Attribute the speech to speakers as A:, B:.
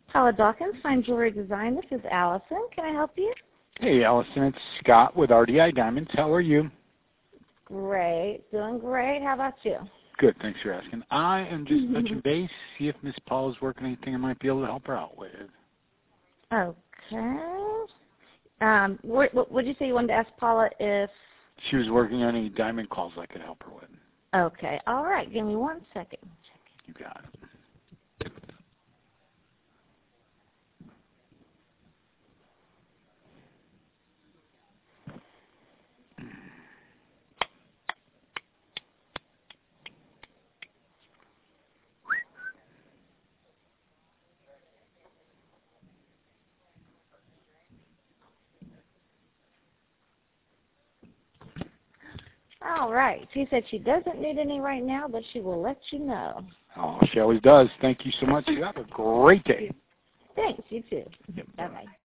A: Paula Dawkins, Fine Jewelry Design. This is Allison. Can I help you?
B: Hey, Allison, it's Scott with RDI Diamonds. How are you?
A: Great. Doing great. How about you?
B: Good. Thanks for asking. I am just touching base, see if Miss Paula's working anything I might be able to help her out with.
A: Okay. What did you say you wanted to ask Paula if...
B: She was working on any diamond calls I could help her with.
A: Okay. All right. Give me 1 second.
B: You got it.
A: All right. She said she doesn't need any right now, but she will let you know.
B: Oh, she always does. Thank you so much. You have a great day.
A: Thanks. You too.
B: Yep.
A: Bye-bye.